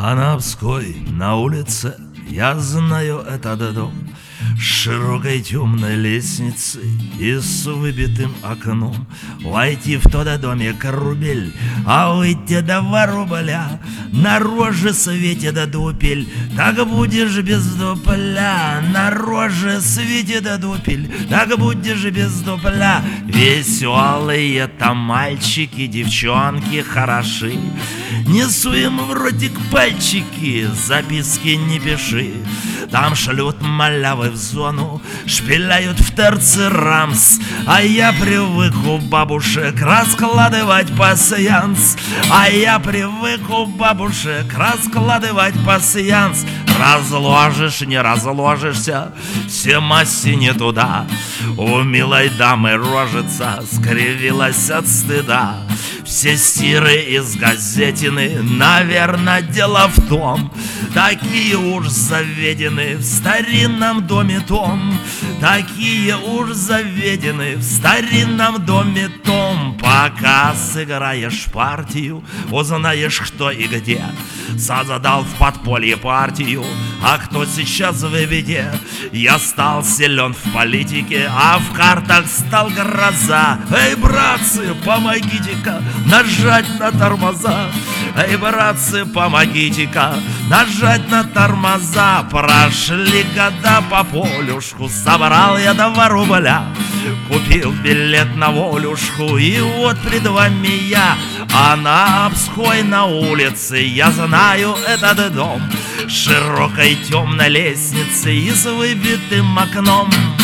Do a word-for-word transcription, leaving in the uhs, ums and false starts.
А на Обской, на улице, я знаю этот дом, с широкой темной лестницей и с выбитым окном. Войти в тот домик рубель, а выйти два рубля. На роже светит дупель, так будешь без дупля. На роже светит дупель, так будешь без дупля. Веселые там мальчики, девчонки хороши. Несу им в ротик пальчики, записки не пиши. Там шлют малявы в зону, шпиляют в терцерамс. А я привык у бабушек раскладывать пасьянс. А я привык у бабушек раскладывать пасьянс. Разложишь, не разложишься, все масти не туда. У милой дамы рожица скривилась от стыда. Все стиры из газетины, наверное, дело в том, такие уж заведены в старинном доме том. Такие уж заведены в старинном доме том. Пока сыграешь партию, узнаешь, кто и где. Задал в подполье партию, а кто сейчас в беде. Я стал силен в политике, а в картах стал гроза. Эй, братцы, помогите-ка нажать на тормоза. Эй, братцы, помогите-ка нажать на тормоза. Прошли года по полюшку, собрал я два рубля. Купил билет на волюшку, и вот пред вами я. А на Обской, на улице, я знаю этот дом, с широкой темной лестницей и с выбитым окном.